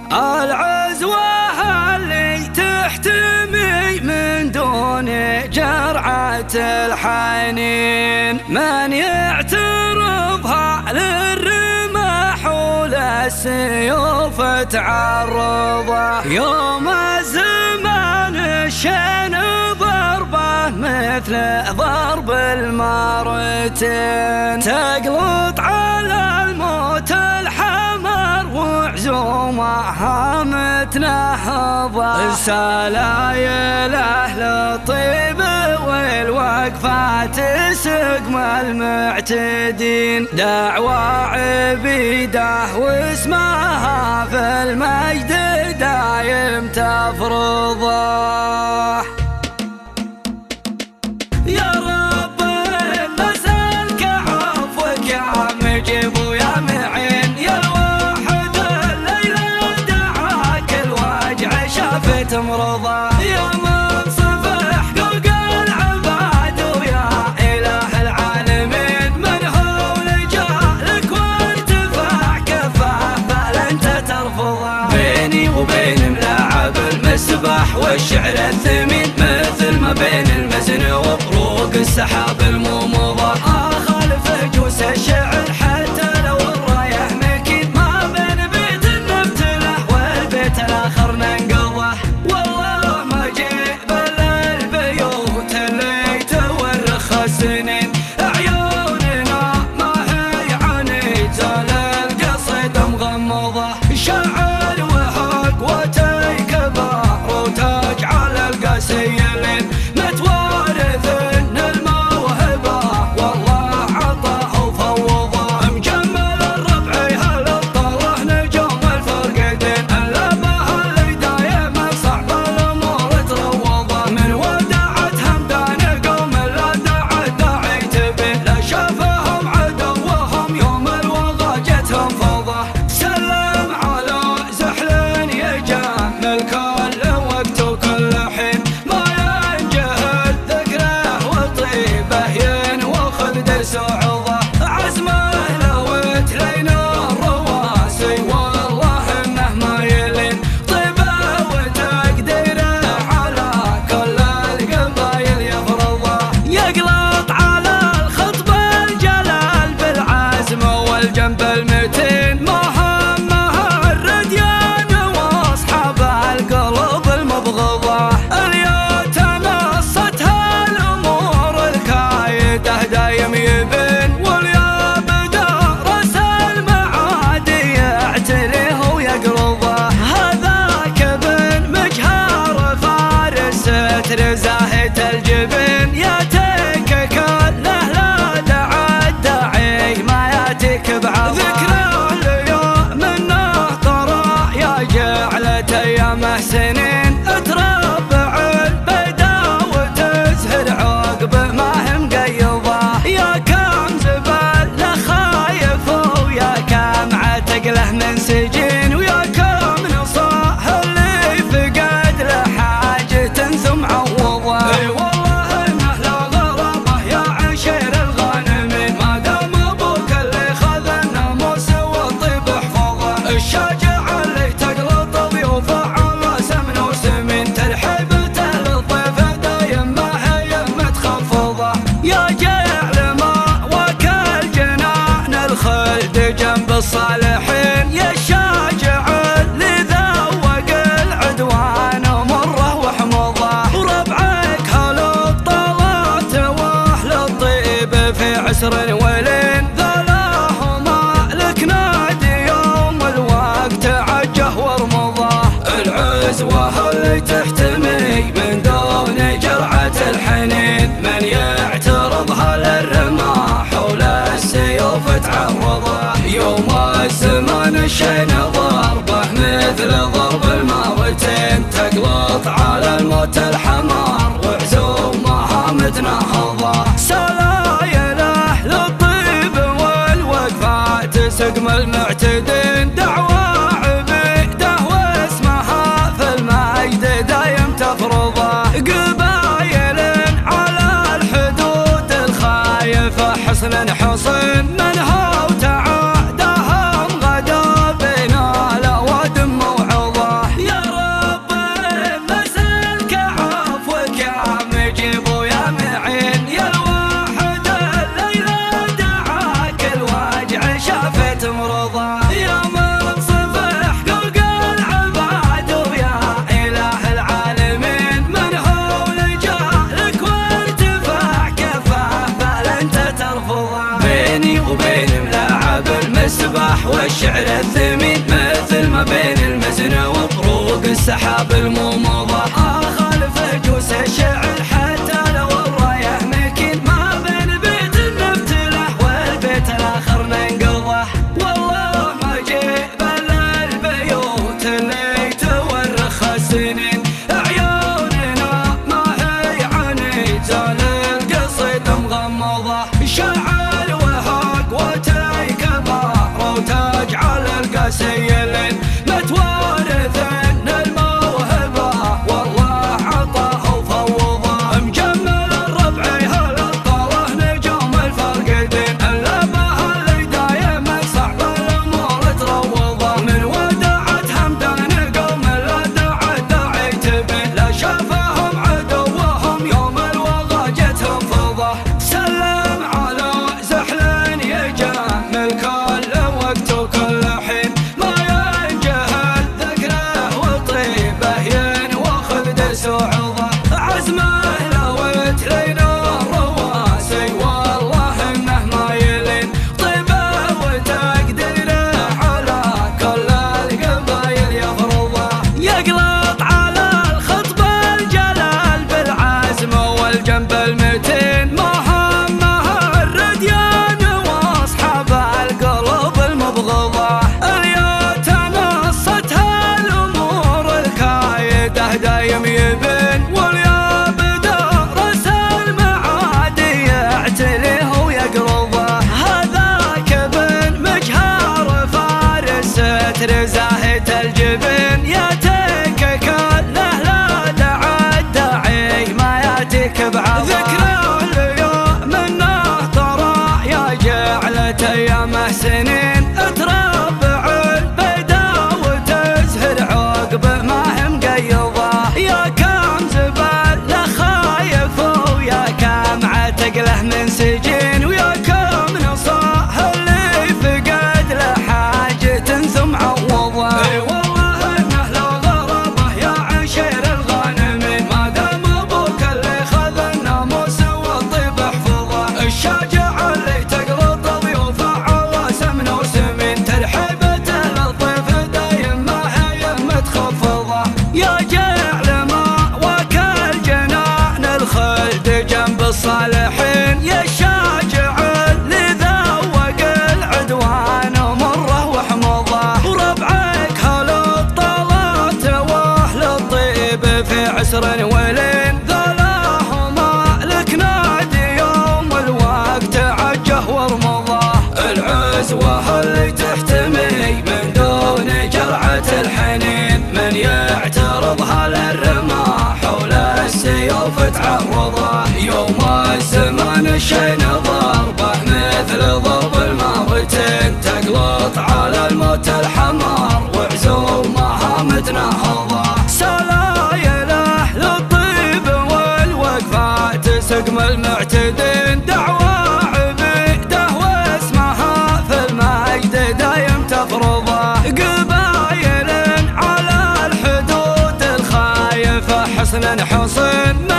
العزوة اللي تحتمي من دون جرعة الحنين، من يعترضها للرماح وللسيوف تعرضه. يوم الزمان الشين ضربه مثل ضرب المارتين، تقلط على الموت الحمر وعزومها متنهضة. السلايل أهل الطيب والوقفات سقم المعتدين، دعوى عبيده واسمها في المجد دايم تفرضه. يا رب نسألك عفوك يا مجيب ويا معين، يا الواحد الليلة دعاك الوجع شافت مرضى. يا منصف حقوق العباد ويا إله العالمين، من هو لجالك وارتفع كفاه بل أنت ترفضه. بيني وبين ملاعب المسبح والشعر الثمين، مثل ما بين المزن وبروق السحاب المومضة. أخالف جوس الشعر حتى لو الرايه مكين، ما بين بيت نبتله والبيت الآخر ننقضه. والله ما جيب البيوت اللي تورخ السنين، عيوننا ما هي عنيد زال القصيد مغمضة. شعر وحق وتكبر وتجعل القسيلين، متوارث الموهبة والله عطاه وفوضه. مجمل الربع هل الطره نجوم الفرقدين، اللبه اللي دايم صعب الامور تروضه. من ودعت همدان قوم لا دعا داعي تبين، لا شافهم عدوهم يوم الوغى جتهم فوضه. سلم على زحل يجمل كل وقت وكل حين، ما ينجهل ذكره وطيبه ينوخذ درس وعظه. عزمه لو تلين الرواسي والله انه ما يلين، طيبه وتقديره على كل القبايل يفرضه. يقلط على الخطب الجلال بالعزم والجنب المتين، مهمه الرديان واصحاب القلوب المبغضه. اليوت نصتها الامور الكايده دايم يبين، واليا بدا راس المعادي يعتليه ويقرضه. هذاك ابن مجهر فارس ستر زاهد الجبين، ياتيك كله لا دعا داعي ما ياتيك بعضه. ذكره اليوم انه طرى يا جعلت ايامه سنين، تربع البيدا وتزهر عقبه ما هم قيضه. يا كم زبل له خايف ويا كم عتقله من سجين، ويا كم نصاح اللي فقد له حاجة ثم عوضه. اي والله انه لا غرابه يا عشير الغانمين، ما دام ابوك اللي خذ الناموس والطيب حفظه. الشاجع اللي تقلط ضيوفه على سمن وسمين، ترحيبته للضيف دايم ما هي متخفضه. يا جعل ما وكل جنان الخلد جنب الصالحين، يا الشاجع اللي ذوق العدوان مره وحمضه. وربعك هل الطلات واهل الطيب في عسر ولين، ذلاهما لك نادي يوم الوقت عجه ورمضه. العزوة اللي تحتمي من دون جرعة الحنين، من يعترضها للرماح وللسيوف تعرضه. يوم الزمان الشين ضربه مثل ضرب المارتين، تقلط على الموت الحمار وعزومها متنهضه. سلايل أهل الطيب والوقفات سقم المعتدين، دعوى عبيده واسمها في المجد دايم تفرضه. قبايل على الحدود الخايفه حصن حصن، من هو تعادهم غدا بين الأوادم موعظه. الفلاح والشعر الثمين، مثل ما بين المزن وطروق السحاب المومضة. أخالف جوس الشعر حتى لو الراية مكين، ما بين بيت نفتله والبيت الآخر ننقضه. والله ما جيب إلا البيوت اللي تورخها السنين، عيوننا ما هي عني زال القصيد مغمضة. شعر وهاق وتيك بحر وتجعل القسيلين، متوارثين الموهبة والله عطاه وفوضه. مجمل الربع هالطله نجوم الفاقدين، اللبه اللي دايم صعب الامور تروضه. من وداعة حمدان قوم الوداع الداعي تبين، لا شافهم عدوهم يوم الوغى جتهم فضه. سلم على زحل يجمل كل وقت وكل حين، ما ينجهل ذكره وطيبه ينوخذ درس وعظه. عزمه لو تلين الرواسي والله انه ما يلين، طيبه وتقديره على كل القبايل يفرضه. يقلط على الخطب الجلال بالعزم والجنب المتين، مهمه الرديان واصحاب القلوب المبغضه. اليات نصتها الامور الكايده دايم يبين، واليا بدرس المعادي يعتليه ويقرضه. هذاك ابن مجهر فارس ستر زاهد الجبين، ياتيك كله لا دعا الداعي ما ياتيك بعضه. ذكره اليوم انه طرى يا جعلة ايامه سنين، تربع البيدا وتزهر عقبه ما هي مقيضه. يا كم زبل خايف ويا كم عتقله من سجين، ويا كم نصاح اللي فقد له حاجة ثم عوضه. اي والله انه لو غربه يا عشير الغانمين، ما دام ابوك اللي خذ الناموس والطيب احفظه. الشاجع اللي تقلط ضيوفه عواسم وسمين، ترحيبته للضيف دايم ما هي متخفضه. يا جعل ما وكل جنان الخلد جنب الصالحين، يا الشاجع اللي ذوق العدوان مره وحمضه. وربعك هل الطلات واهل الطيب في عسر ولين، ذلاهما لك نادي يوم الوقت عجه ورمضه. العزوه اللي تحتمي من دون جرعة الحنين، من يعترضها للرماح حول السيوف تعرضه. يوم الزمان الشين ضربه مثل ضرب المارتين، تقلط على الموت الحمار وعزومها متنهضه. سلايله للطيب والوقفات سقم المعتدين، دعوى عبيده واسمها في المجد دايم تفرضه. قبايل على الحدود الخايفه حصن حصن